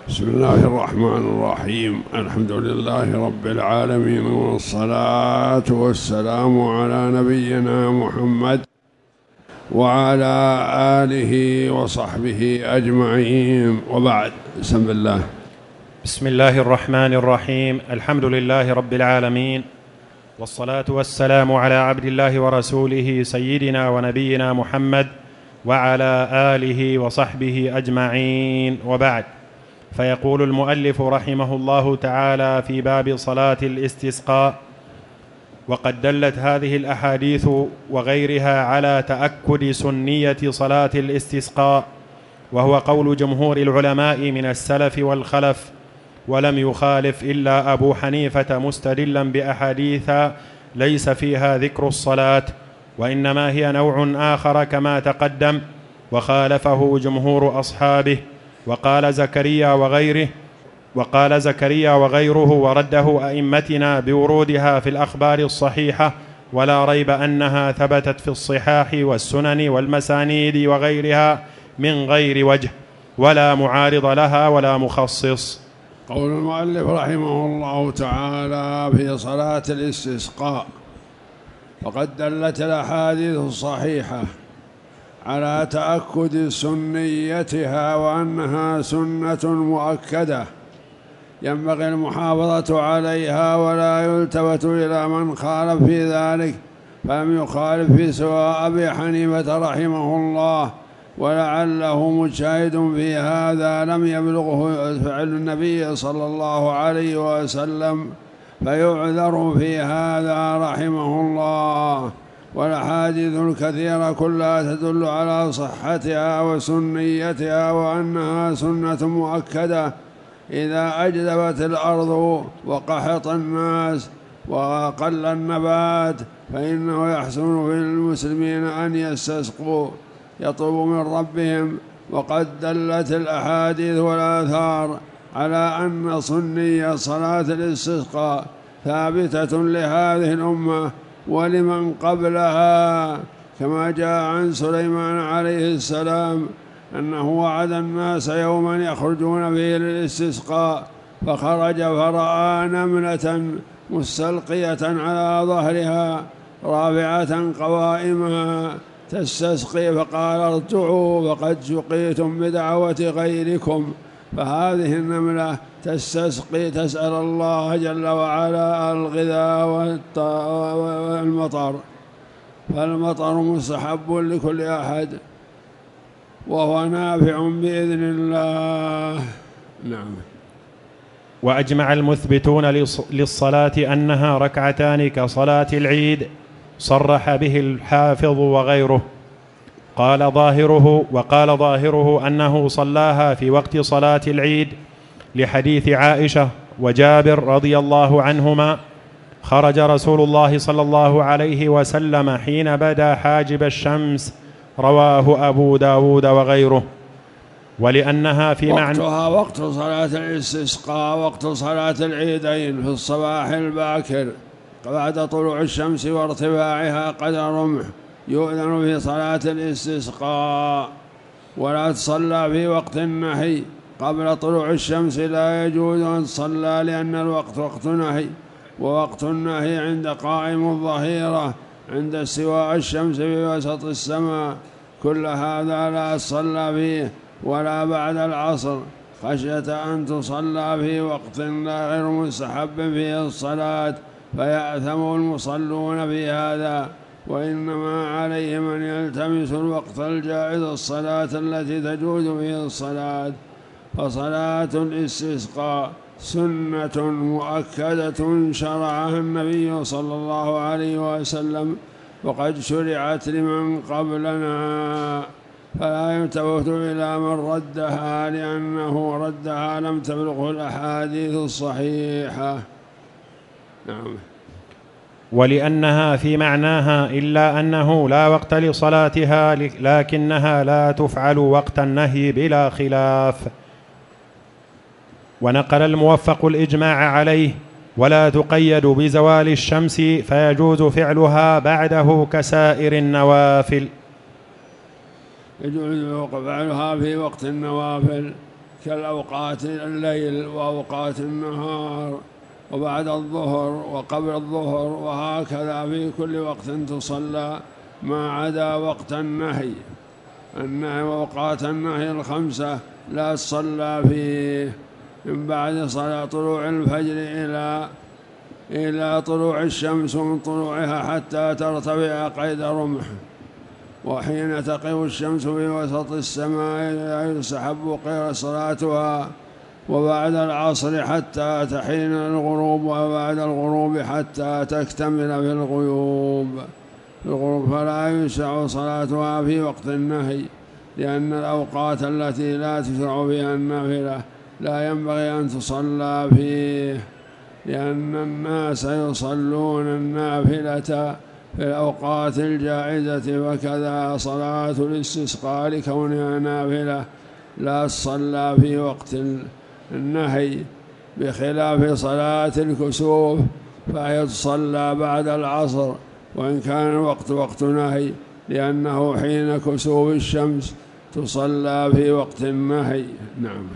بسم الله الرحمن الرحيم. الحمد لله رب العالمين، والصلاة والسلام على نبينا محمد وعلى آله وصحبه أجمعين، وبعد. بسم الله. بسم الله الرحمن الرحيم. الحمد لله رب العالمين، والصلاة والسلام على عبد الله ورسوله سيدنا ونبينا محمد وعلى آله وصحبه أجمعين، وبعد. فيقول المؤلف رحمه الله تعالى في باب صلاة الاستسقاء: وقد دلت هذه الأحاديث وغيرها على تأكد سنية صلاة الاستسقاء، وهو قول جمهور العلماء من السلف والخلف، ولم يخالف إلا أبو حنيفة مستدلا بأحاديث ليس فيها ذكر الصلاة، وإنما هي نوع آخر كما تقدم، وخالفه جمهور أصحابه. وقال زكريا وغيره ورده أئمتنا بورودها في الأخبار الصحيحة، ولا ريب أنها ثبتت في الصحاح والسنن والمسانيد وغيرها من غير وجه، ولا معارض لها ولا مخصص. قول المؤلف رحمه الله تعالى في صلاة الاستسقاء: وقد دلت الأحاديث الصحيحة على تأكد سنيتها، وأنها سنة مؤكدة ينبغي المحافظة عليها، ولا يلتفت إلى من خالف في ذلك، فلم يخالف في سوى أبي حنيفة رحمه الله، ولعله مجتهد في هذا لم يبلغه فعل النبي صلى الله عليه وسلم، فيعذر في هذا رحمه الله. والأحاديث الكثيرة كلها تدل على صحتها وسنيتها، وأنها سنة مؤكدة إذا أجدبت الأرض وقحط الناس وقل النبات، فإنه يحسن في المسلمين أن يستسقوا يطلبوا من ربهم. وقد دلت الأحاديث والآثار على أن سنية صلاة الاستسقاء ثابتة لهذه الأمة ولمن قبلها، كما جاء عن سليمان عليه السلام أنه وعد الناس يوما يخرجون فيه للاستسقاء، فخرج فرأى نملة مستلقية على ظهرها رافعة قوائمها تستسقي، فقال: ارجعوا فقد سقيتم بدعوة غيركم. فهذه النملة تستسقي تسأل الله جل وعلا الغذاء والمطر، فالمطر مستحب لكل أحد وهو نافع بإذن الله. نعم. وأجمع المثبتون للصلاة أنها ركعتان كصلاة العيد، صرح به الحافظ وغيره. وقال ظاهره أنه صلاها في وقت صلاة العيد، لحديث عائشة وجابر رضي الله عنهما: خرج رسول الله صلى الله عليه وسلم حين بدا حاجب الشمس، رواه أبو داود وغيره. ولأنها في معنى وقتها وقت صلاة الاستسقاء، وقت صلاة العيدين في الصباح الباكر بعد طلوع الشمس وارتفاعها قدر رمح، يؤذن في صلاة الاستسقاء، ولا تصلى في وقت النهي قبل طلوع الشمس، لا يجوز أن تصلى لأن الوقت وقت نهي، ووقت النهي عند قائم الظهيرة عند استواء الشمس في وسط السماء، كل هذا لا تصلى فيه، ولا بعد العصر خشية أن تصلى في وقت غير مستحب فيه الصلاة، فيأثم المصلون في هذا. وإنما عليهم أن يلتمسوا الوقت الجائز الصلاة التي تجوز فيه الصلاة. فصلاة الاستسقاء سنة مؤكدة شرعها النبي صلى الله عليه وسلم، وقد شرعت لمن قبلنا، فلا يلتفت إلى من ردها، لأنه ردها لم تبلغه الأحاديث الصحيحة. نعم. ولأنها في معناها، إلا أنه لا وقت لصلاتها، لكنها لا تفعل وقت النهي بلا خلاف. ونقل الموفق الإجماع عليه، ولا تقيد بزوال الشمس، فيجوز فعلها بعده كسائر النوافل. يجوز فعلها في وقت النوافل كالأوقات الليل وأوقات النهار وبعد الظهر وقبل الظهر، وهكذا في كل وقت تصلى ما عدا وقت النهي. وأوقات النهي الخمسة لا تصلى فيه من بعد صلاة طلوع الفجر إلى طلوع الشمس، ومن طلوعها حتى ترتفع قيد رمح. وحين تقف الشمس في وسط السماء يستحب صلاتها، وبعد العصر حتى تحين الغروب، وبعد الغروب حتى تكتمل في الغيوب فلا يشرع صلاتها في وقت النهي، لأن الأوقات التي لا تشرع فيها النافلة لا ينبغي أن تصلى فيه، لأن الناس يصلون النافلة في الأوقات الجائزة، وكذا صلاة الاستسقاء لكونها نافلة لا تصلى في وقت النهي، بخلاف صلاة الكسوف فهي تصلى بعد العصر وإن كان الوقت وقت نهي، لأنه حين كسوف الشمس تصلى في وقت النهي. نعم.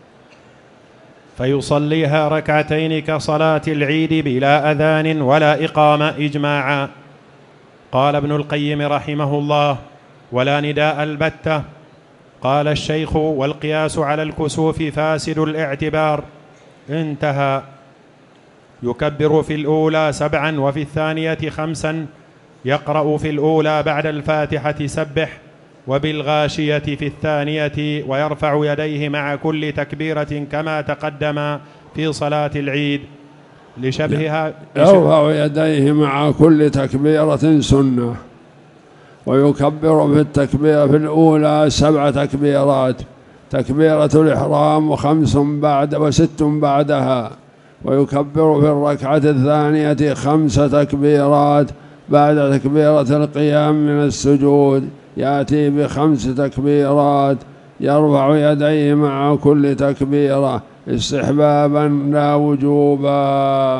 فيصليها ركعتين كصلاة العيد بلا أذان ولا إقامة إجماعا. قال ابن القيم رحمه الله: ولا نداء البتة. قال الشيخ: والقياس على الكسوف فاسد الاعتبار. انتهى. يكبر في الأولى 7 وفي الثانية 5، يقرأ في الأولى بعد الفاتحة سبح، وبالغاشية في الثانية، ويرفع يديه مع كل تكبيرة كما تقدم في صلاة العيد لشبهها. يرفع يديه مع كل تكبيرة سنة، ويكبر في التكبيرة في الأولى 7 تكبيرات، تكبيرة الإحرام و5 و6 بعدها، ويكبر في الركعة الثانية 5 تكبيرات بعد تكبيرة القيام من السجود، يأتي ب5 تكبيرات، يرفع يديه مع كل تكبيرة استحبابا لا وجوبا.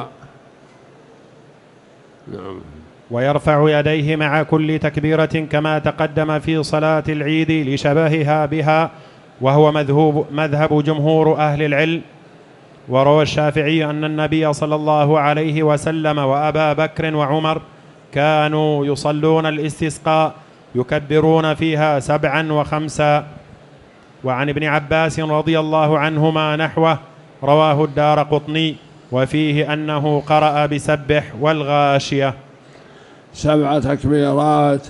نعم. ويرفع يديه مع كل تكبيرة كما تقدم في صلاة العيد لشبهها بها، وهو مذهب جمهور أهل العلم. وروى الشافعي أن النبي صلى الله عليه وسلم وأبا بكر وعمر كانوا يصلون الاستسقاء يكبرون فيها 7 و5. وعن ابن عباس رضي الله عنهما نحوه رواه الدارقطني، وفيه أنه قرأ بسبح والغاشية 7 تكبيرات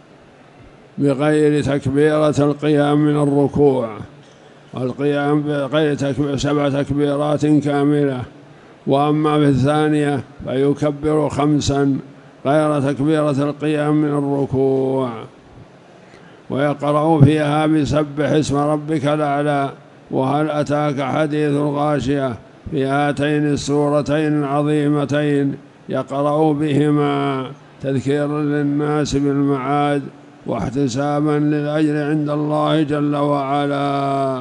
بغير تكبيرة القيام من الركوع، والقيام بغير 7 تكبيرات كاملة. وأما في الثانية فيكبر 5 غير تكبيرة القيام من الركوع، ويقرأ فيها بسبح اسم ربك الأعلى وهل أتاك حديث الغاشية في هاتين السورتين العظيمتين، يقرأ بهما تذكيرا للناس بالمعاد واحتسابا للأجر عند الله جل وعلا.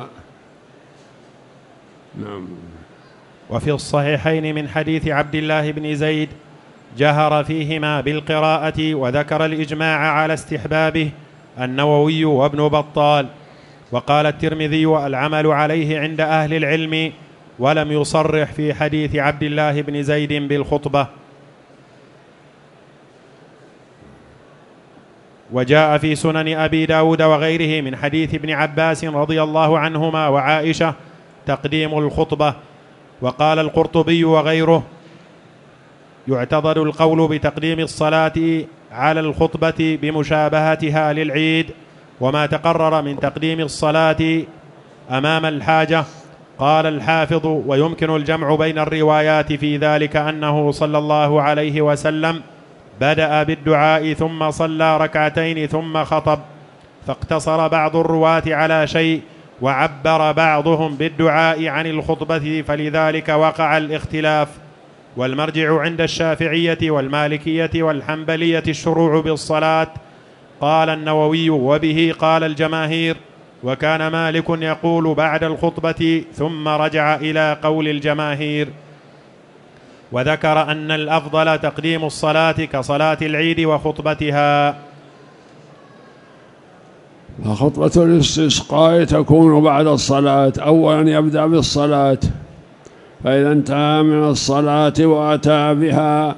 نعم. وفي الصحيحين من حديث عبد الله بن زيد جهر فيهما بالقراءة، وذكر الإجماع على استحبابه النووي وابن بطال. وقال الترمذي: العمل عليه عند أهل العلم، ولم يصرح في حديث عبد الله بن زيد بالخطبة. وجاء في سنن أبي داود وغيره من حديث ابن عباس رضي الله عنهما وعائشة تقديم الخطبة. وقال القرطبي وغيره: يعتضد القول بتقديم الصلاة على الخطبة بمشابهتها للعيد، وما تقرر من تقديم الصلاة أمام الحاجة. قال الحافظ: ويمكن الجمع بين الروايات في ذلك أنه صلى الله عليه وسلم بدأ بالدعاء ثم صلى ركعتين ثم خطب، فاقتصر بعض الرواة على شيء وعبر بعضهم بالدعاء عن الخطبة، فلذلك وقع الاختلاف. والمرجع عند الشافعية والمالكية والحنبلية الشروع بالصلاة. قال النووي: وبه قال الجماهير، وكان مالك يقول بعد الخطبة، ثم رجع إلى قول الجماهير. وذكر أن الأفضل تقديم الصلاة كصلاة العيد وخطبتها. فخطبة الاستسقاء تكون بعد الصلاة. أولا يبدأ بالصلاة، فإذا انتهى من الصلاة وأتى بها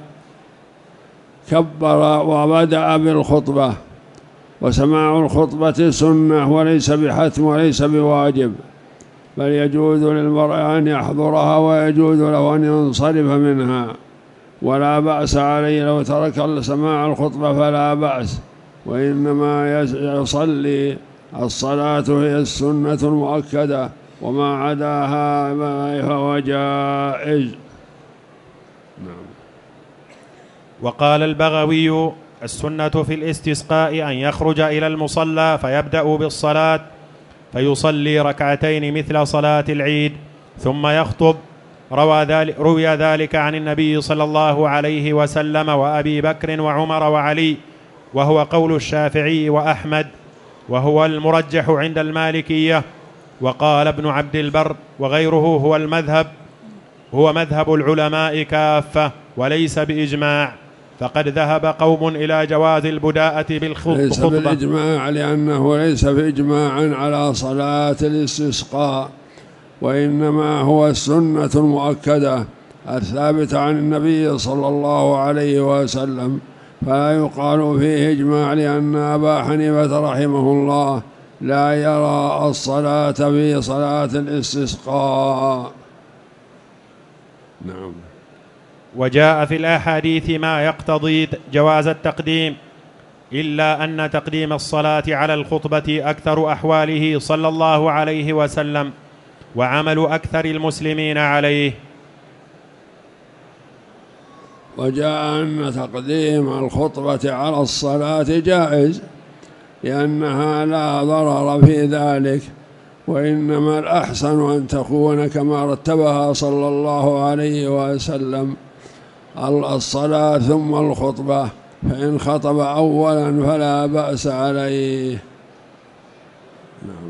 كبر وبدأ بالخطبة. وسماع الخطبة سنة وليس بحتم وليس بواجب، بل يجوز للمرء أن يحضرها ويجوز له أن ينصرف منها، ولا بأس عليه لو ترك سماع الخطبة فلا بأس، وإنما يصلي. الصلاة هي السنة المؤكدة، وما عداها فهو جائز. نعم. وقال البغوي: السنة في الاستسقاء أن يخرج إلى المصلى فيبدأ بالصلاة فيصلي ركعتين مثل صلاة العيد ثم يخطب. روي ذلك عن النبي صلى الله عليه وسلم وأبي بكر وعمر وعلي، وهو قول الشافعي وأحمد، وهو المرجح عند المالكية. وقال ابن عبد البر وغيره هو مذهب العلماء كافة وليس بإجماع، فقد ذهب قوم إلى جواز البداءة بالخطبة. ليس بالإجماع لأنه ليس بإجماع على صلاة الاستسقاء، وإنما هو السنة المؤكدة الثابتة عن النبي صلى الله عليه وسلم، فلا يقال فيه إجماع، لأن أبا حنيفة رحمه الله لا يرى الصلاة في صلاة الاستسقاء. نعم. وجاء في الأحاديث ما يقتضي جواز التقديم، إلا أن تقديم الصلاة على الخطبة أكثر أحواله صلى الله عليه وسلم، وعمل أكثر المسلمين عليه. وجاء أن تقديم الخطبة على الصلاة جائز، لأنها لا ضرر في ذلك، وإنما الأحسن أن تكون كما رتبها صلى الله عليه وسلم: الصلاة ثم الخطبة، فإن خطب أولا فلا بأس عليه. نعم.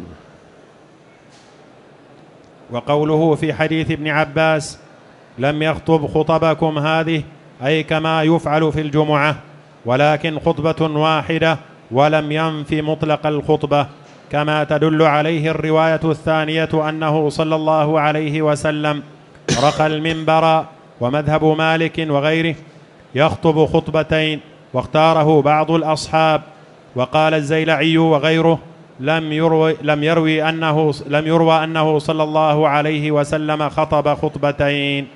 وقوله في حديث ابن عباس: لم يخطب خطبكم هذه، أي كما يفعل في الجمعة، ولكن خطبة واحدة، ولم ينف مطلق الخطبة، كما تدل عليه الرواية الثانية أنه صلى الله عليه وسلم رقى المنبر. ومذهب مالك وغيره يخطب خطبتين، واختاره بعض الأصحاب. وقال الزيلعي وغيره: لم يروى أنه صلى الله عليه وسلم خطب خطبتين.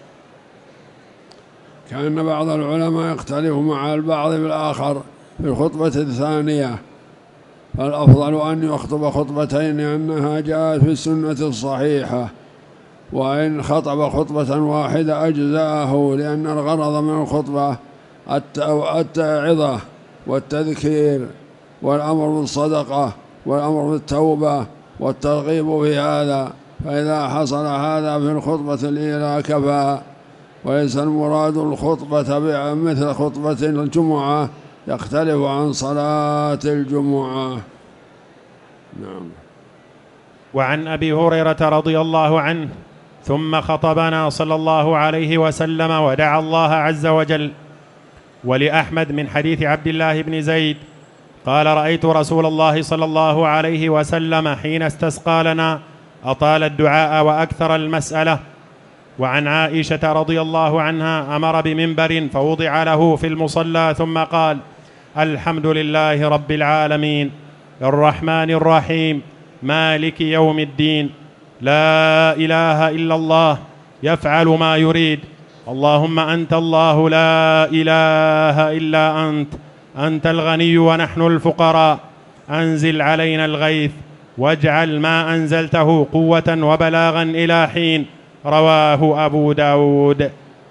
كأن بعض العلماء يختلف مع البعض بالآخر في الخطبة الثانية، فالأفضل أن يخطب خطبتين لأنها جاءت في السنة الصحيحة، وإن خطب خطبة واحدة أجزاءه، لأن الغرض من الخطبة التعظة والتذكير والأمر بالصدقة والأمر بالتوبة والترغيب في هذا، فإذا حصل هذا في الخطبة الأولى كفى. وليس المراد الخطبة مثل خطبة الجمعة، يختلف عن صلاة الجمعة. نعم. وعن أبي هريرة رضي الله عنه: ثم خطبنا صلى الله عليه وسلم ودعا الله عز وجل. ولأحمد من حديث عبد الله بن زيد قال: رأيت رسول الله صلى الله عليه وسلم حين استسقى لنا أطال الدعاء وأكثر المسألة. وعن عائشة رضي الله عنها: أمر بمنبر فوضع له في المصلى ثم قال: الحمد لله رب العالمين الرحمن الرحيم مالك يوم الدين لا إله إلا الله يفعل ما يريد اللهم أنت الله لا إله إلا أنت الغني ونحن الفقراء أنزل علينا الغيث واجعل ما أنزلته قوة وبلاغا إلى حين. رواه أبو داود.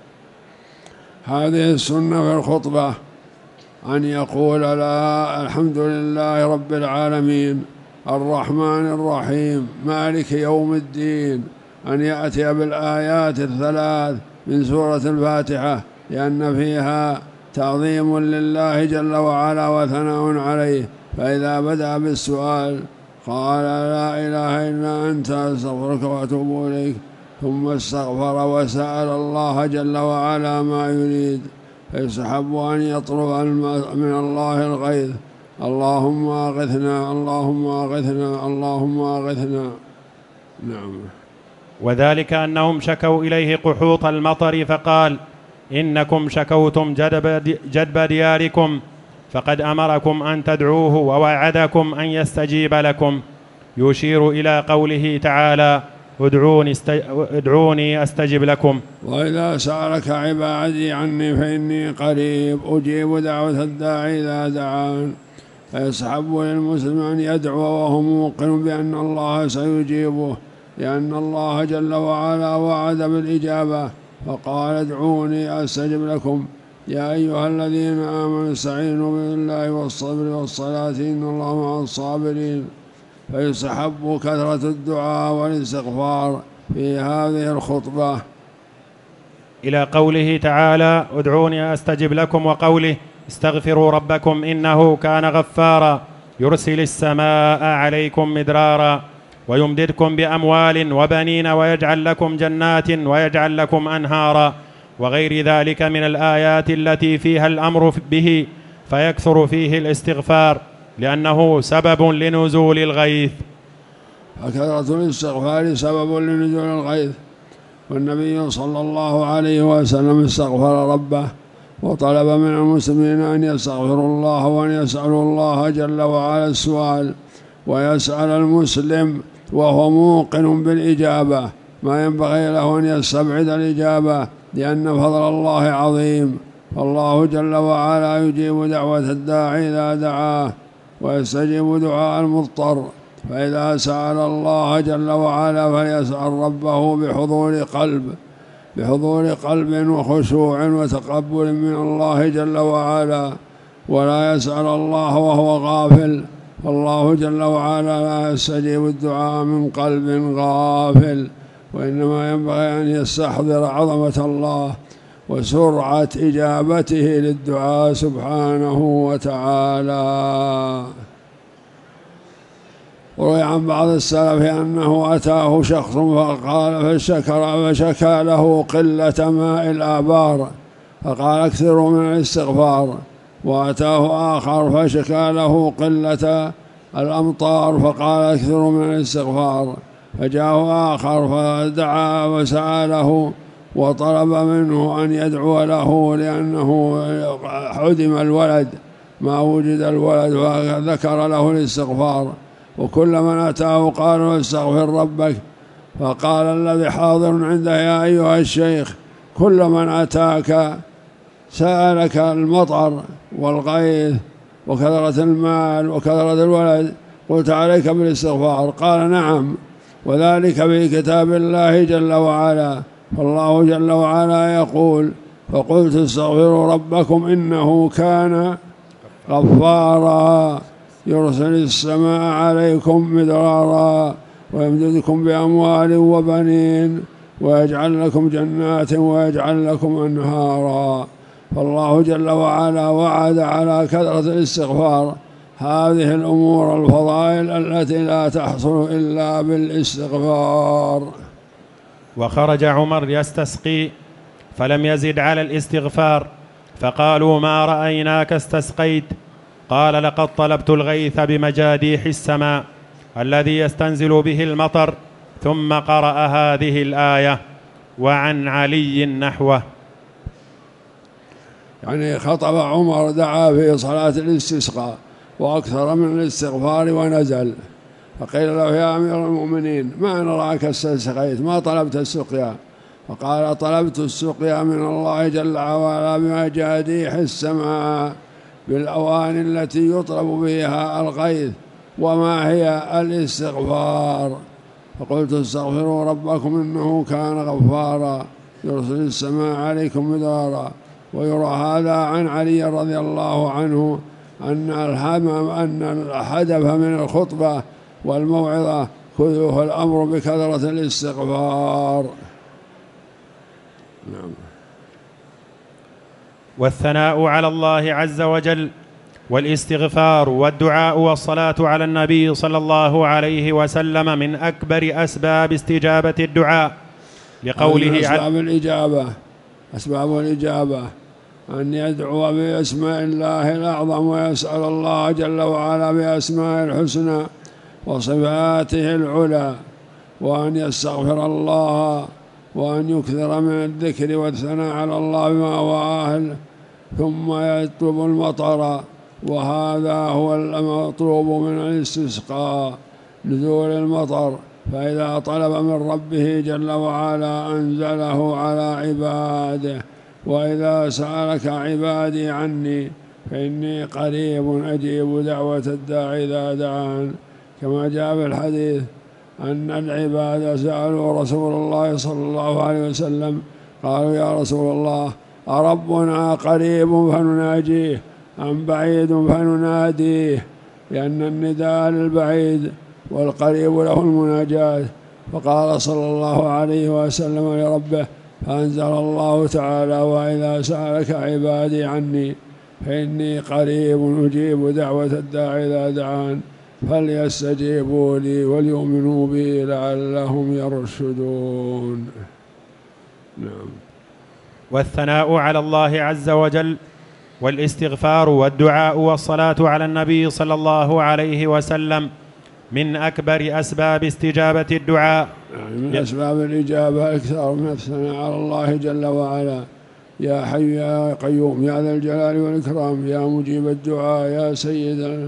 هذه السنة في الخطبة أن يقول: لا الحمد لله رب العالمين الرحمن الرحيم مالك يوم الدين، أن يأتي بالآيات الثلاث من سورة الفاتحة، لأن فيها تعظيم لله جل وعلا وثناء عليه. فإذا بدأ بالسؤال قال: لا إله إلا أنت أستغفرك وأتوب إليك، ثم استغفر وسأل الله جل وعلا ما يريد، فيستحب أن يطلب من الله الغيث اللهم أغثنا اللهم أغثنا اللهم أغثنا. نعم. وذلك أنهم شكوا إليه قحوط المطر فقال: إنكم شكوتم جدب دياركم فقد أمركم أن تدعوه ووعدكم أن يستجيب لكم، يشير إلى قوله تعالى: ادعوني أستجب لكم. وإذا سألك عبادي عني فإني قريب أجيب دعوة الداعي إذا دعان. فيسحب للمسلم أن يدعو وهو موقن بأن الله سيجيبه، لأن الله جل وعلا وعد بالإجابة فقال: ادعوني أستجب لكم. يا أيها الذين آمنوا استعينوا بالله والصبر والصلاة إن الله مع الصابرين. فيستحب كثرة الدعاء والاستغفار في هذه الخطبة. إلى قوله تعالى: ادعوني أستجب لكم، وقوله: استغفروا ربكم إنه كان غفارا يرسل السماء عليكم مدرارا ويمددكم بأموال وبنين ويجعل لكم جنات ويجعل لكم أنهارا، وغير ذلك من الآيات التي فيها الأمر به، فيكثر فيه الاستغفار لأنه سبب لنزول الغيث. فكثرة الاستغفار سبب لنزول الغيث. والنبي صلى الله عليه وسلم استغفر ربه وطلب من المسلمين أن يستغفروا الله وأن يسألوا الله جل وعلا السؤال، ويسأل المسلم وهو موقن بالإجابة. ما ينبغي له أن يستبعد الإجابة، لأن فضل الله عظيم. فالله جل وعلا يجيب دعوة الداعي إذا دعاه ويستجيب دعاء المضطر. فإذا سأل الله جل وعلا فليسأل ربه بحضور قلب وخشوع وتقبل من الله جل وعلا، ولا يسأل الله وهو غافل. فالله جل وعلا لا يستجيب الدعاء من قلب غافل، وإنما ينبغي أن يستحضر عظمة الله وسرعة إجابته للدعاء سبحانه وتعالى. وروي عن بعض السلف أنه أتاه شخص فقال فشكى له قلة ماء الآبار فقال: اكثروا من الاستغفار. وأتاه آخر فشكى له قلة الأمطار فقال: اكثروا من الاستغفار. فجاءه آخر فدعا وسأله وطلب منه أن يدعو له، لأنه حدم الولد، ما وجد الولد، فذكر له الاستغفار. وكل من أتاه قال: استغفر ربك. فقال الذي حاضر عنده: يا أيها الشيخ، كل من أتاك سألك المطر والغيث وكثرة المال وكثرة الولد، قلت عليك بالاستغفار. قال: نعم، وذلك في كتاب الله جل وعلا. فالله جل وعلا يقول: فقلت استغفروا ربكم إنه كان غفارا يرسل السماء عليكم مدرارا ويمددكم بأموال وبنين ويجعل لكم جنات ويجعل لكم أنهارا. فالله جل وعلا وعد على كثرة الاستغفار هذه الأمور الفضائل التي لا تحصل إلا بالاستغفار. وخرج عمر يستسقي فلم يزد على الاستغفار، فقالوا: ما رأيناك استسقيت. قال: لقد طلبت الغيث بمجاديح السماء الذي يستنزل به المطر. ثم قرأ هذه الآية: وعن علي نحوه. يعني خطب عمر، دعا في صلاة الاستسقاء وأكثر من الاستغفار ونزل. فقيل له: يا أمير المؤمنين، ما نراك استسقيت، ما طلبت السقيا. فقال: طلبت السقيا من الله جل وعلا بمجاديح السماء، بالأواني التي يطلب بها الغيث. وما هي؟ الاستغفار. فقلت: استغفروا ربكم إنه كان غفارا يرسل السماء عليكم مدرارا. ويرى هذا عن علي رضي الله عنه أن الهدف من الخطبة والموعظة كله الأمر بكثرة الاستغفار. نعم. والثناء على الله عز وجل والاستغفار والدعاء والصلاة على النبي صلى الله عليه وسلم من أكبر أسباب استجابة الدعاء، لقوله أسباب الإجابة أن يدعو بأسماء الله الأعظم ويسأل الله جل وعلا بأسماء الحسنى وصفاته العلى، وأن يستغفر الله، وأن يكثر من الذكر والثناء على الله بما هو أهله، ثم يطلب المطر، وهذا هو المطلوب من الاستسقاء، نزول المطر. فإذا طلب من ربه جل وعلا أنزله على عباده. وإذا سألك عبادي عني فإني قريب أجيب دعوة الداعي إذا دعان، كما جاء في الحديث أن العباد سألوا رسول الله صلى الله عليه وسلم قالوا يا رسول الله أربنا قريب فنناجيه أم بعيد فنناديه؟ لأن النداء للبعيد والقريب له المناجاة. فقال صلى الله عليه وسلم لربه، فأنزل الله تعالى وإذا سألك عبادي عني فإني قريب أجيب دعوة الداعي إذا دعان فليستجيبوا لي وليؤمنوا بي لعلهم يرشدون. نعم. والثناء على الله عز وجل والاستغفار والدعاء والصلاة على النبي صلى الله عليه وسلم من أكبر أسباب استجابة الدعاء. من أسباب الإجابة أكثر من الثناء على الله جل وعلا. يا حي يا قيوم يا ذا الجلال والإكرام يا مجيب الدعاء يا سيد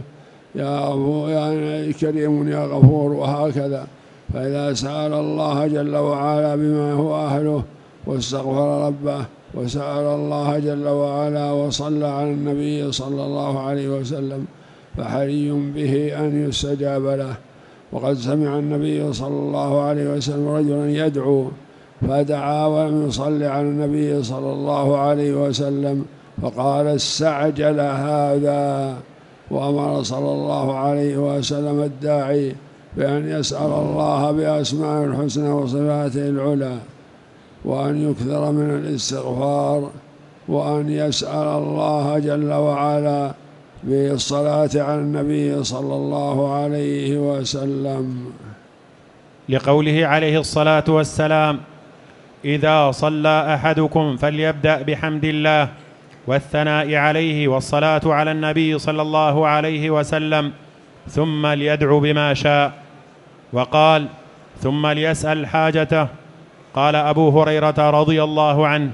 يا كريم يا غفور، وهكذا. فإذا سأل الله جل وعلا بما هو أهله واستغفر ربه وسأل الله جل وعلا وصلى على النبي صلى الله عليه وسلم فحري به أن يستجاب له. وقد سمع النبي صلى الله عليه وسلم رجلا يدعو فدعا ولم يصلي على النبي صلى الله عليه وسلم فقال استعجل هذا. وأمر صلى الله عليه وسلم الداعي بأن يسأل الله بأسماء الحسنى وصفاته العلى، وأن يكثر من الاستغفار، وأن يسأل الله جل وعلا بالصلاة على النبي صلى الله عليه وسلم، لقوله عليه الصلاة والسلام: إذا صلى أحدكم فليبدأ بحمد الله والثناء عليه والصلاة على النبي صلى الله عليه وسلم ثم ليدعو بما شاء. وقال: ثم ليسأل حاجته. قال أبو هريرة رضي الله عنه: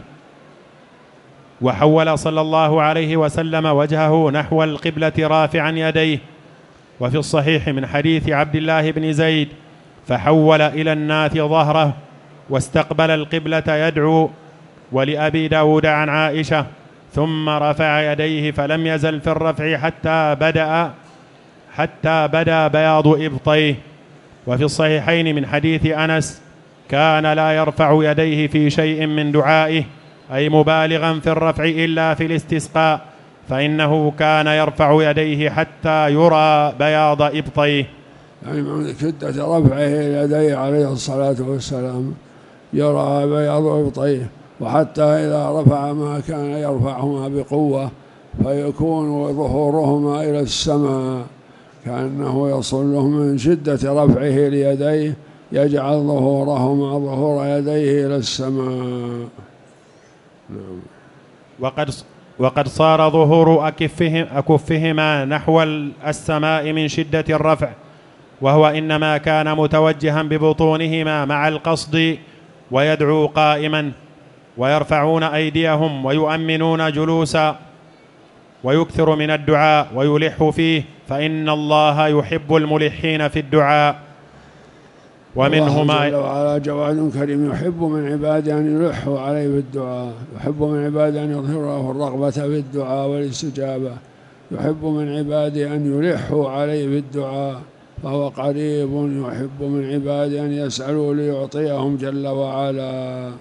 وحول صلى الله عليه وسلم وجهه نحو القبلة رافعا يديه. وفي الصحيح من حديث عبد الله بن زيد: فحول إلى الناس ظهره واستقبل القبلة يدعو. ولأبي داود عن عائشة: ثم رفع يديه فلم يزل في الرفع حتى بدا بياض إبطيه. وفي الصحيحين من حديث أنس: كان لا يرفع يديه في شيء من دعائه، أي مبالغا في الرفع إلا في الاستسقاء، فإنه كان يرفع يديه حتى يرى بياض إبطيه. يعني من شدة رفعه يديه عليه الصلاة والسلام يرى بياض إبطيه، وحتى إذا رفع ما كان يرفعهما بقوة فيكون ظهورهما إلى السماء، كأنه يصلهم من شدة رفعه ليديه يجعل ظهورهما ظهور يديه إلى السماء. وقد صار ظهور أكفهما نحو السماء من شدة الرفع، وهو إنما كان متوجها ببطونهما مع القصد، ويدعو قائما، ويرفعون أيديهم ويؤمنون جلوسا، ويكثر من الدعاء ويلح فيه، فإن الله يحب الملحين في الدعاء. ومنهما الله على جواد كريم يحب من عباده أن يلحوا عليه بالدعاء، يحب من عباده أن يظهر له الرغبة في الدعاء والاستجابة، يحب من عباده أن يلحوا عليه بالدعاء، فهو قريب يحب من عباده أن يسألوا ليعطيهم جل وعلا.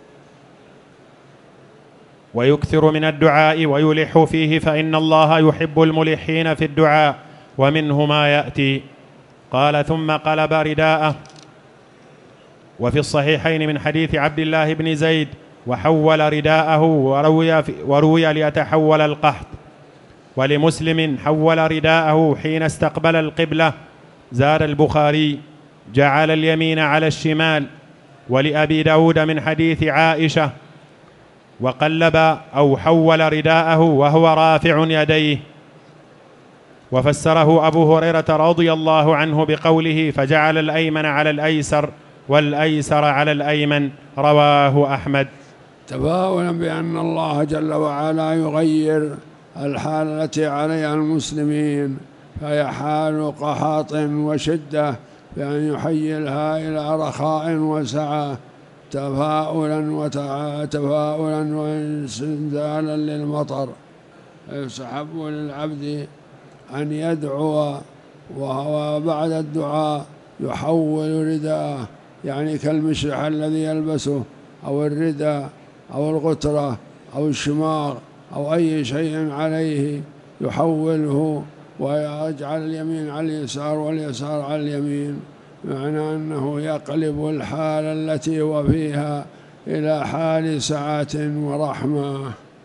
ويكثر من الدعاء ويلح فيه، فإن الله يحب الملحين في الدعاء. ومنه ما يأتي. قال: ثم قلب رداءه. وفي الصحيحين من حديث عبد الله بن زيد: وحول رداءه وروي ليتحول القحط. ولمسلم: حول رداءه حين استقبل القبلة. زاد البخاري: جعل اليمين على الشمال. ولأبي داود من حديث عائشة: وقلب أو حول رداءه وهو رافع يديه. وفسره أبو هريرة رضي الله عنه بقوله فجعل الأيمن على الأيسر والأيسر على الأيمن، رواه أحمد. تفاؤلا بأن الله جل وعلا يغير الحال التي عليها المسلمين، فهي حال قحط وشدة، بأن يحيلها إلى رخاء وسعة، تفاؤلا واستنزالا للمطر. يستحب للعبد أن يدعو، وهو بعد الدعاء يحول رداءه، يعني كالمشرح الذي يلبسه أو الرداء أو الغترة أو الشماغ أو أي شيء عليه يحوله، ويجعل اليمين على اليسار واليسار على اليمين، معنى أنه يقلب الحال التي هو فيها إلى حال سعة ورحمة.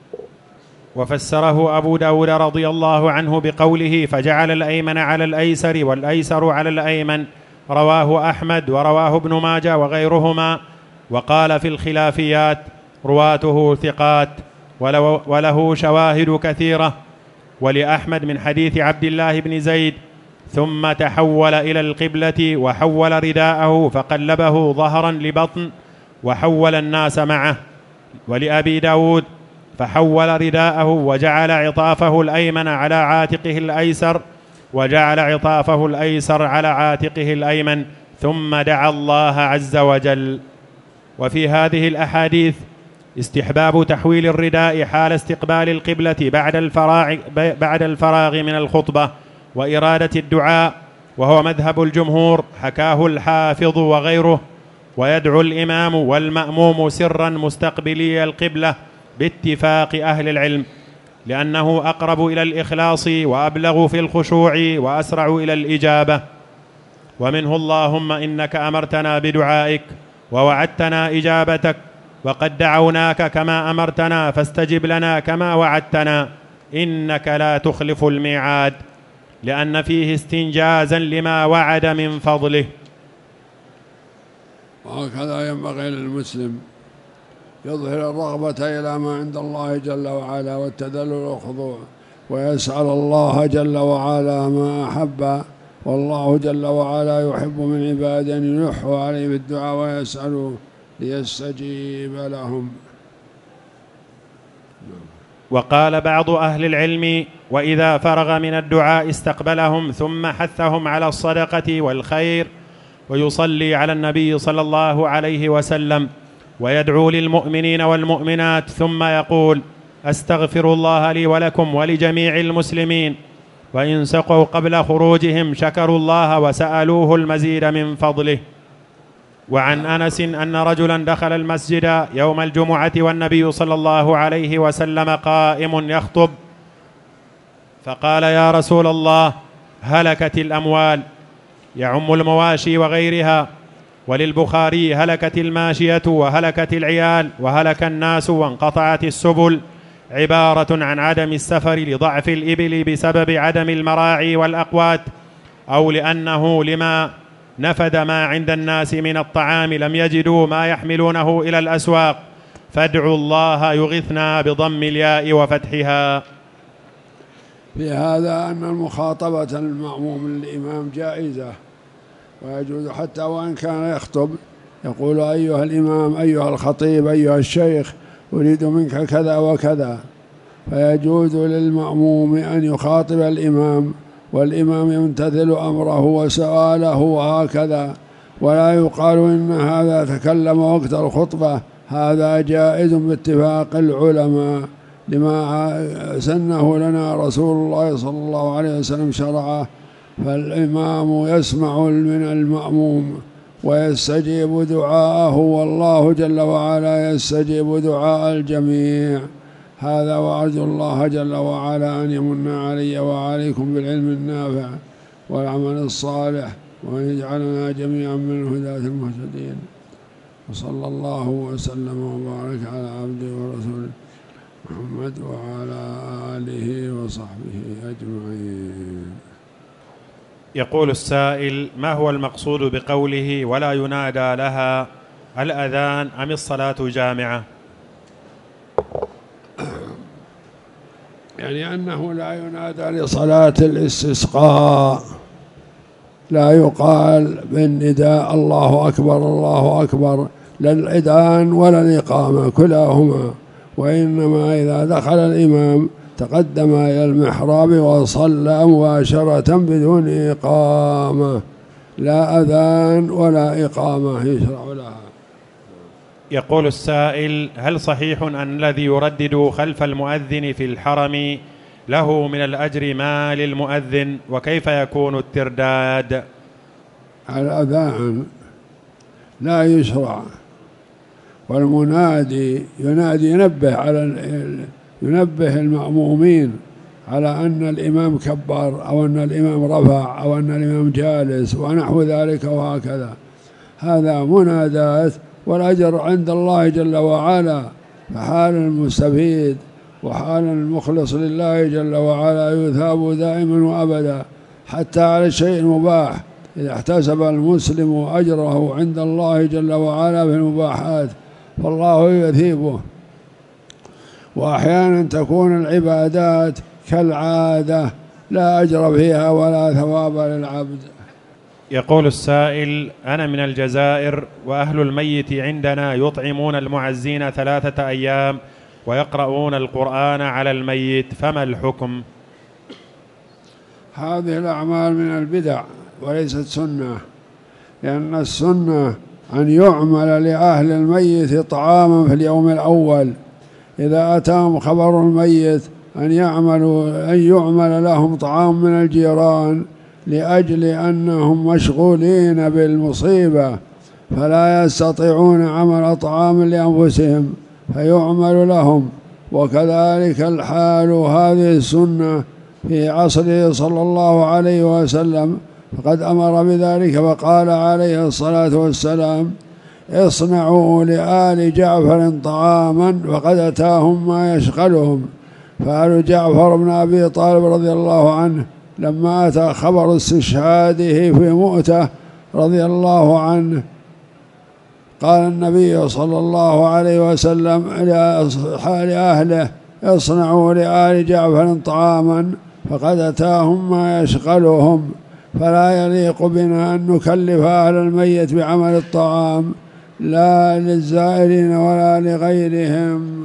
وفسره أبو داود رضي الله عنه بقوله فجعل الأيمن على الأيسر والأيسر على الأيمن، رواه أحمد ورواه ابن ماجه وغيرهما. وقال في الخلافيات رواته ثقات وله شواهد كثيرة. ولأحمد من حديث عبد الله بن زيد ثم تحول إلى القبلة وحول رداءه فقلبه ظهرا لبطن وحول الناس معه. ولأبي داود فحول رداءه وجعل عطافه الأيمن على عاتقه الأيسر وجعل عطافه الأيسر على عاتقه الأيمن، ثم دعا الله عز وجل. وفي هذه الأحاديث استحباب تحويل الرداء حال استقبال القبلة بعد الفراغ من الخطبة وإرادة الدعاء، وهو مذهب الجمهور حكاه الحافظ وغيره. ويدعو الإمام والمأموم سرا مستقبلي القبلة باتفاق أهل العلم، لأنه أقرب إلى الإخلاص وأبلغ في الخشوع وأسرع إلى الإجابة. ومنه اللهم إنك أمرتنا بدعائك ووعدتنا إجابتك، وقد دعوناك كما أمرتنا فاستجب لنا كما وعدتنا، إنك لا تخلف الميعاد، لأن فيه استنجازا لما وعد من فضله. وهكذا ينبغي للمسلم يظهر الرغبة إلى ما عند الله جل وعلا والتذلل والخضوع، ويسأل الله جل وعلا ما أحب، والله جل وعلا يحب من عباده أن يلحوا عليه بالدعاء ويسألوا ليستجيب لهم. وقال بعض أهل العلم وإذا فرغ من الدعاء استقبلهم ثم حثهم على الصدقة والخير، ويصلي على النبي صلى الله عليه وسلم ويدعو للمؤمنين والمؤمنات، ثم يقول أستغفر الله لي ولكم ولجميع المسلمين، وإن سقوا قبل خروجهم شكروا الله وسألوه المزيد من فضله. وعن أنس أن رجلا دخل المسجد يوم الجمعة والنبي صلى الله عليه وسلم قائم يخطب، فقال يا رسول الله هلكت الأموال، يعم المواشي وغيرها. وللبخاري هلكت الماشية وهلكت العيال وهلك الناس وانقطعت السبل، عبارة عن عدم السفر لضعف الإبل بسبب عدم المراعي والأقوات، أو لأنه لما نفد ما عند الناس من الطعام لم يجدوا ما يحملونه إلى الأسواق، فادعوا الله يغثنا بضم الياء وفتحها. في هذا أن المخاطبة المأموم للإمام جائزة ويجوز، حتى وإن كان يخطب يقول أيها الإمام أيها الخطيب أيها الشيخ أريد منك كذا وكذا، فيجوز للمأموم أن يخاطب الإمام والإمام يمتثل أمره وسؤاله وهكذا، ولا يقال إن هذا تكلم وقت الخطبة، هذا جائز باتفاق العلماء لما سنه لنا رسول الله صلى الله عليه وسلم شرعه. فالإمام يسمع من المأموم ويستجيب دعاءه، والله جل وعلا يستجيب دعاء الجميع. هذا وأرجو الله جل وعلا أن يمن علي وعليكم بالعلم النافع والعمل الصالح، وأن يجعلنا جميعا من الهداة المهتدين. وصلى الله وسلم وبارك على عبده ورسوله محمد وعلى آله وصحبه أجمعين. يقول السائل: ما هو المقصود بقوله ولا ينادى لها؟ الأذان أم الصلاة جامعة؟ يعني أنه لا ينادى لصلاة الاستسقاء، لا يقال بالنداء الله أكبر الله أكبر، لا الأذان ولا الإقامة كلاهما، وإنما إذا دخل الإمام تقدم إلى المحراب وصلى مباشرة بدون إقامة، لا أذان ولا إقامة يشرع لها. يقول السائل: هل صحيح أن الذي يردد خلف المؤذن في الحرم له من الأجر ما للمؤذن، وكيف يكون الترداد؟ الأذان لا يشرع، والمنادي ينادي ينبه المأمومين على أن الإمام كبر أو أن الإمام رفع أو أن الإمام جالس ونحو ذلك وهكذا، هذا منادات، والأجر عند الله جل وعلا. فحال المستفيد وحال المخلص لله جل وعلا يثاب دائما وأبدا، حتى على الشيء المباح إذا احتسب المسلم أجره عند الله جل وعلا في المباحات فالله يثيبه. وأحيانا تكون العبادات كالعادة لا أجر فيها ولا ثواب للعبد. يقول السائل: أنا من الجزائر، وأهل الميت عندنا يطعمون المعزين 3 أيام ويقرؤون القرآن على الميت، فما الحكم؟ هذه الأعمال من البدع وليست سنة، لأن السنة أن يعمل لأهل الميت طعاما في اليوم الأول، إذا أتاهم خبر الميت أن يعمل لهم طعام من الجيران، لأجل أنهم مشغولين بالمصيبة فلا يستطيعون عمل طعام لأنفسهم فيعمل لهم. وكذلك الحال هذه السنة في عصره صلى الله عليه وسلم، فقد أمر بذلك فقال عليه الصلاة والسلام: اصنعوا لآل جعفر طعاما فقد أتاهم ما يشغلهم. فآل جعفر بن أبي طالب رضي الله عنه لما أتى خبر استشهاده في مؤتة رضي الله عنه، قال النبي صلى الله عليه وسلم لأهله: اصنعوا لآل جعفر طعاما فقد أتاهم ما يشغلهم. فلا يليق بنا أن نكلف أهل الميت بعمل الطعام لا للزائرين ولا لغيرهم.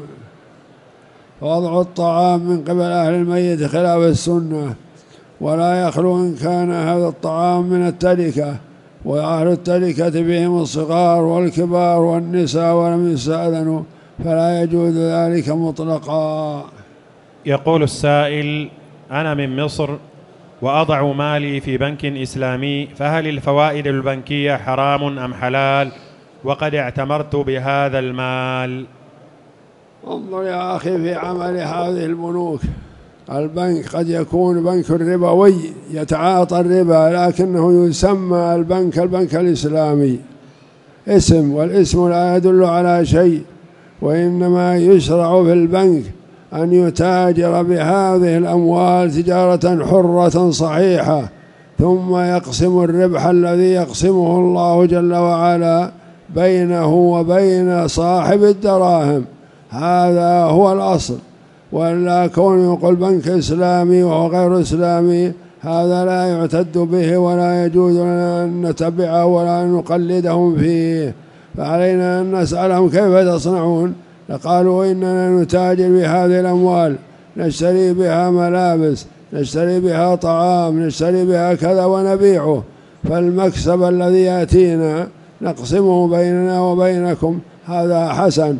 وضع الطعام من قبل أهل الميت خلاف السنة، ولا يخلو إن كان هذا الطعام من التركة، وأهل التركة بهم الصغار والكبار والنساء ولم يستأذنوا، فلا يجوز ذلك مطلقا. يقول السائل: أنا من مصر وأضع مالي في بنك إسلامي، فهل الفوائد البنكية حرام أم حلال؟ وقد اعتمرت بهذا المال. انظر يا أخي في عمل هذه البنوك، البنك قد يكون بنك ربوي يتعاطى الربا، لكنه يسمى البنك الإسلامي اسم، والاسم لا يدل على شيء، وإنما يشرع في البنك أن يتاجر بهذه الأموال تجارة حرة صحيحة، ثم يقسم الربح الذي يقسمه الله جل وعلا بينه وبين صاحب الدراهم، هذا هو الأصل. ولا كون يقول بنك إسلامي وهو غير إسلامي هذا لا يعتد به، ولا يجوز لنا أن نتبعه ولا أن نقلدهم فيه. فعلينا أن نسألهم: كيف تصنعون؟ لقالوا: إننا نتاجر بهذه الأموال، نشتري بها ملابس، نشتري بها طعام، نشتري بها كذا ونبيعه، فالمكسب الذي يأتينا نقسمه بيننا وبينكم، هذا حسن.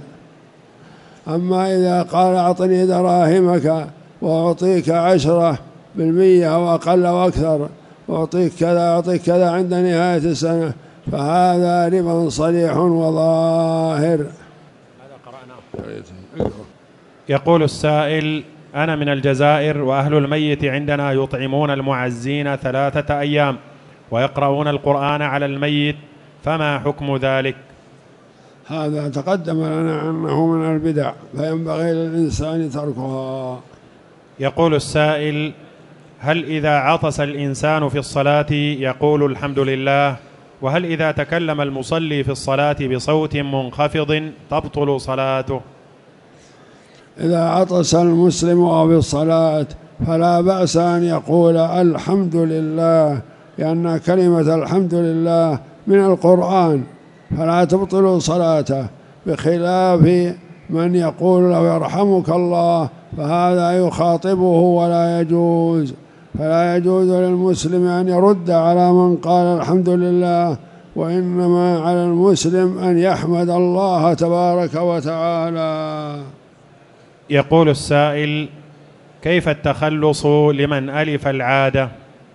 أما إذا قال: أعطني دراهمك وأعطيك 10% أو أقل أو أكثر، وأعطيك كذا أعطيك كذا عند نهاية السنة، فهذا ربا صريح وظاهر. يقول السائل: أنا من الجزائر، وأهل الميت عندنا يطعمون المعزين 3 أيام ويقرؤون القرآن على الميت، فما حكم ذلك؟ هذا تقدم لنا أنه من البدع، فينبغي للإنسان تركها. يقول السائل: هل إذا عطس الإنسان في الصلاة يقول الحمد لله؟ وهل إذا تكلم المصلي في الصلاة بصوت منخفض تبطل صلاته؟ إذا عطس المسلم وهو في الصلاة فلا بأس أن يقول الحمد لله، لأن كلمة الحمد لله من القرآن، فلا تبطل صلاته، بخلاف من يقول له يرحمك الله، فهذا يخاطبه ولا يجوز. فلا يجوز للمسلم أن يرد على من قال الحمد لله، وإنما على المسلم أن يحمد الله تبارك وتعالى. يقول السائل: كيف التخلص لمن ألف العادة؟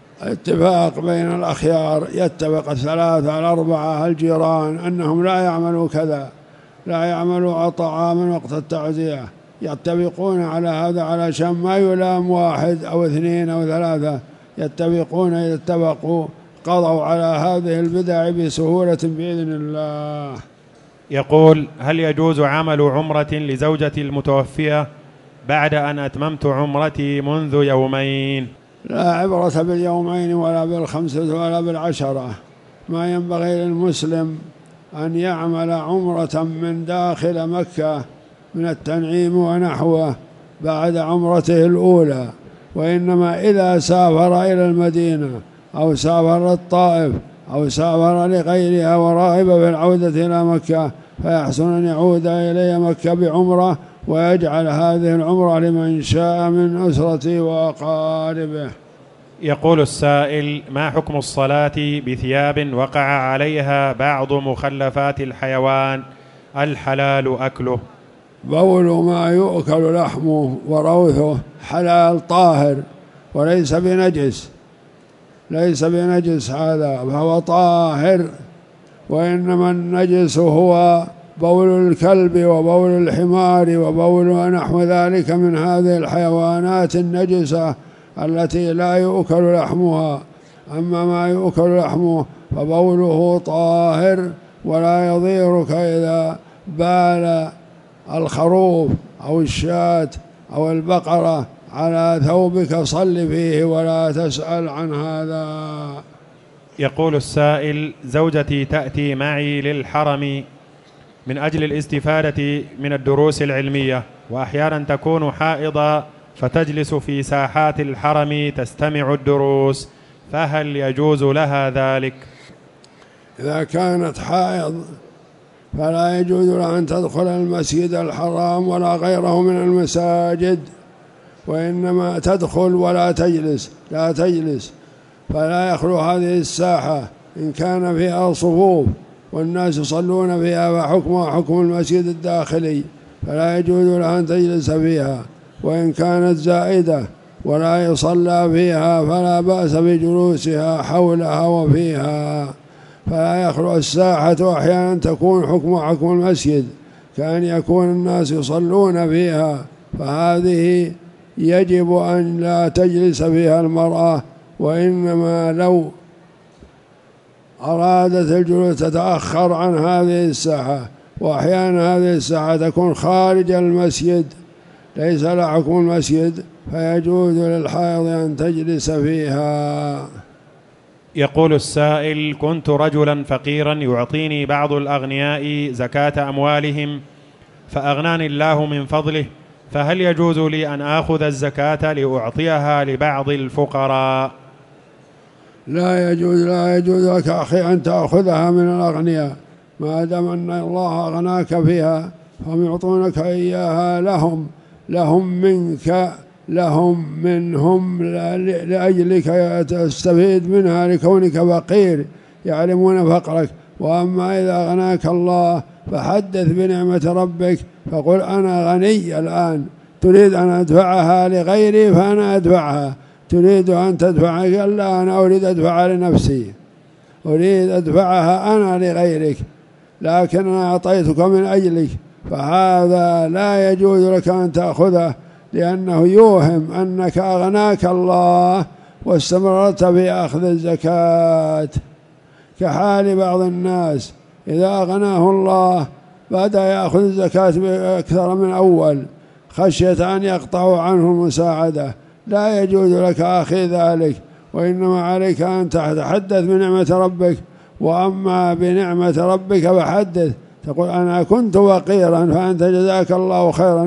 اتفاق بين الأخيار، يتفق 3 على 4 الجيران أنهم لا يعملوا كذا، لا يعملوا طعاما وقت التعزية، يتفقون على هذا علشان ما يلام 1 أو 2 أو 3، يتفقون، إذا اتفقوا قضوا على هذه البدع بسهولة بإذن الله. يقول: هل يجوز عمل عمرة لزوجتي المتوفية بعد أن أتممت عمرتي منذ يومين؟ لا عبرة باليومين ولا بال5 ولا بال10. ما ينبغي للمسلم أن يعمل عمرة من داخل مكة من التنعيم ونحوه بعد عمرته الأولى، وإنما إذا سافر إلى المدينة أو سافر الطائف أو سافر لغيرها ورغب في العودة إلى مكة فيحسن أن يعود إلى مكة بعمرة، ويجعل هذه العمرة لمن شاء من أسرته وأقاربه. يقول السائل: ما حكم الصلاة بثياب وقع عليها بعض مخلفات الحيوان الحلال أكله؟ بول ما يؤكل لحمه وروثه حلال طاهر وليس بنجس، ليس بنجس هذا، فهو طاهر. وإنما النجس هو بول الكلب وبول الحمار وبول ونحو ذلك من هذه الحيوانات النجسة التي لا يؤكل لحمها. أما ما يؤكل لحمه فبوله طاهر، ولا يضيرك إذا بال الخروف أو الشاة أو البقرة على ثوبك، صل فيه ولا تسأل عن هذا. يقول السائل: زوجتي تأتي معي للحرم من أجل الاستفادة من الدروس العلمية، وأحيانا تكون حائضة فتجلس في ساحات الحرم تستمع الدروس، فهل يجوز لها ذلك؟ إذا كانت حائض فلا يجوز لها أن تدخل المسجد الحرام ولا غيره من المساجد، وإنما تدخل ولا تجلس، لا تجلس، فلا يخلو هذه الساحة إن كان فيها صفوف والناس يصلون فيها فحكمها حكم المسجد الداخلي، فلا يجوز لها أن تجلس فيها. وإن كانت زائدة ولا يصلى فيها فلا بأس بجلوسها حولها وفيها. فلا يخلو الساحة أحيانا تكون حكمها حكم المسجد، كأن يكون الناس يصلون فيها، فهذه يجب أن لا تجلس فيها المرأة، وإنما لو أرادت الجلوس تتأخر عن هذه الساحة. وأحيانا هذه الساحة تكون خارج المسجد ليس لها حكم المسجد، فيجوز للحائض أن تجلس فيها. يقول السائل: كنت رجلا فقيرا يعطيني بعض الأغنياء زكاة أموالهم فأغناني الله من فضله، فهل يجوز لي أن آخذ الزكاة لأعطيها لبعض الفقراء؟ لا يجوز، لا يجوز لك أخي أن تأخذها من الأغنياء، ما دام أن الله أغناك فيها فهم يعطونك إياها لهم منك، لهم منهم لأجلك تستفيد منها لكونك فقير، يعلمون فقرك. وأما إذا أغناك الله فحدث بنعمة ربك، فقل أنا غني الآن، تريد أن أدفعها لغيري فأنا أدفعها، تريد أن تدفعها؟ قال لا، أنا أريد أدفعها لنفسي، أريد أدفعها أنا لغيرك، لكن أنا أعطيتك من أجلك، فهذا لا يجوز لك أن تأخذه، لأنه يوهم أنك أغناك الله واستمررت في أخذ الزكاة، كحال بعض الناس إذا أغناه الله بدأ يأخذ الزكاة أكثر من أول خشية أن يقطعوا عنه المساعدة. لا يجوز لك أخي ذلك، وإنما عليك أن تتحدث بنعمة ربك. وأما بنعمة ربك فحدث، تقول أنا كنت فقيرا فأنت جزاك الله خيرا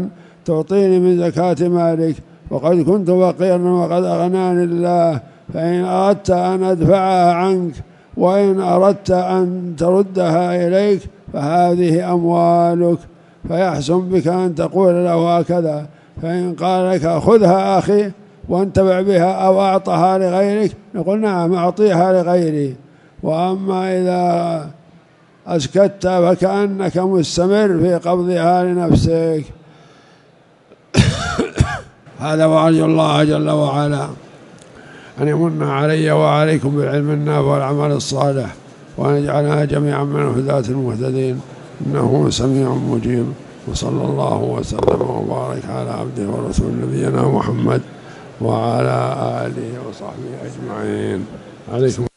تعطيني من زكاة مالك، وقد كنت فقيرا وقد أغناني الله، فإن أردت أن أدفعها عنك وإن أردت أن تردها إليك فهذه أموالك. فيحسن بك أن تقول له هكذا، فإن قال لك خذها أخي وانتفع بها أو أعطها لغيرك نقول نعم أعطيها لغيري. وأما إذا أسكت فكأنك مستمر في قبضها لنفسك. هذا، وأرجو الله جل وعلا أن يمن علي وعليكم بالعلم النافع والعمل الصالح، وأن يجعلنا جميعا من الهداة المهتدين، إنه سميع مجيب. وصلى الله وسلم وبارك على عبده ورسول نبينا محمد وعلى آله وصحبه أجمعين. عليكم